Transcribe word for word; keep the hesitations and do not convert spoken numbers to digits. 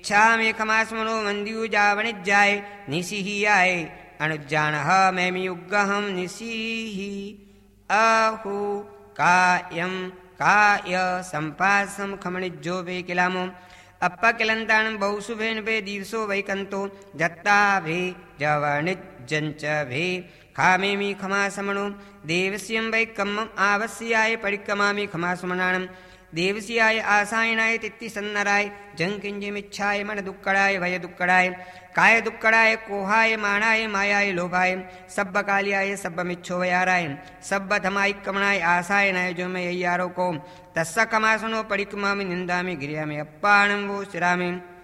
इच्छामि खमास्मनो मन्दियुजावणिज्याय निशिहियाय अनुज्जानः मैमियुग्गहं निशिः आहु कायं काय सम्पासं खमणिज्जो वे किलामो अपकिलन्तानं बहुशुभेन वे दिवसो वैकन्तो जत्ता भे जवणिज्जञ्च भे खामेमि खमासमणो देवस्यं वै कम्मम् आवस्याय परिक्रमामि खमासमनानं देवस्याय आसायनाय तित्तिसन्नराय जंकिंजिमिच्छाय मन दुक्कड़ाय भय दुक्कड़ाय काय दुक्कड़ाय कोहाय मानाय मायाय लोभाय सब्ब कालियाय सब्ब मिच्छो वयाराय सब्ब धमाय कमनाय आसाय नाय जो मैं यारो को तस्सा कमासनो परिक्रमामि निंदामि गिरियामि अप्पाणं वो शिरामि